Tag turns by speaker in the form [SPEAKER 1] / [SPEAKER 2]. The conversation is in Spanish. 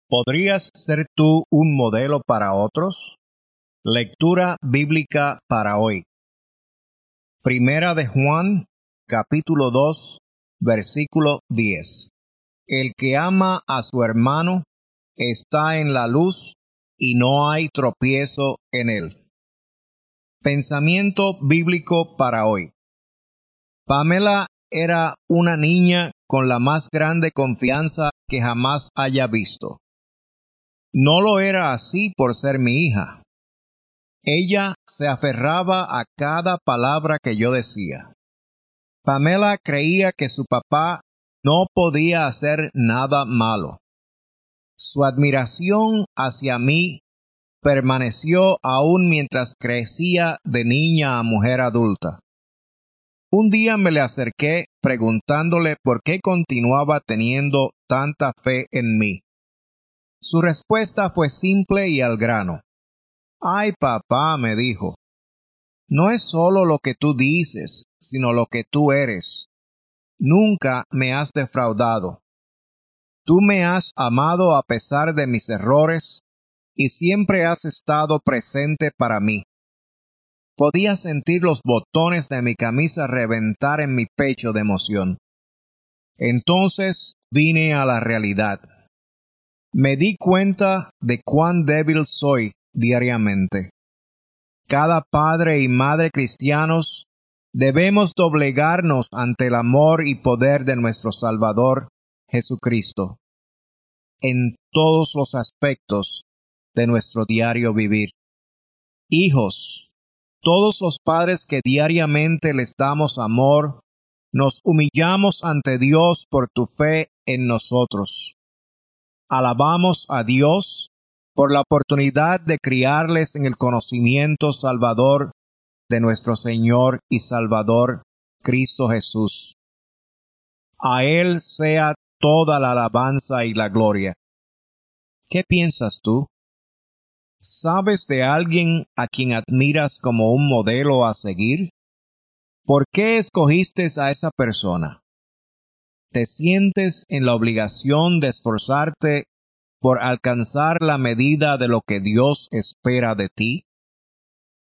[SPEAKER 1] ¿Podrías ser tú un modelo para otros? Lectura bíblica para hoy. Primera de Juan, capítulo 2, versículo 10. El que ama a su hermano está en la luz y no hay tropiezo en él. Pensamiento bíblico para hoy. Pamela era una niña con la más grande confianza que jamás haya visto. No lo era así por ser mi hija. Ella se aferraba a cada palabra que yo decía. Pamela creía que su papá no podía hacer nada malo. Su admiración hacia mí permaneció aún mientras crecía de niña a mujer adulta. Un día me le acerqué preguntándole por qué continuaba teniendo tanta fe en mí. Su respuesta fue simple y al grano. «Ay, papá», me dijo, «no es solo lo que tú dices, sino lo que tú eres. Nunca me has defraudado. Tú me has amado a pesar de mis errores y siempre has estado presente para mí». Podía sentir los botones de mi camisa reventar en mi pecho de emoción. Entonces vine a la realidad. Me di cuenta de cuán débil soy diariamente. Cada padre y madre cristianos debemos doblegarnos ante el amor y poder de nuestro Salvador Jesucristo en todos los aspectos de nuestro diario vivir. Hijos, todos los padres que diariamente les damos amor, nos humillamos ante Dios por tu fe en nosotros. Alabamos a Dios por la oportunidad de criarles en el conocimiento salvador de nuestro Señor y Salvador Cristo Jesús. A Él sea toda la alabanza y la gloria. ¿Qué piensas tú? ¿Sabes de alguien a quien admiras como un modelo a seguir? ¿Por qué escogiste a esa persona? ¿Te sientes en la obligación de esforzarte por alcanzar la medida de lo que Dios espera de ti?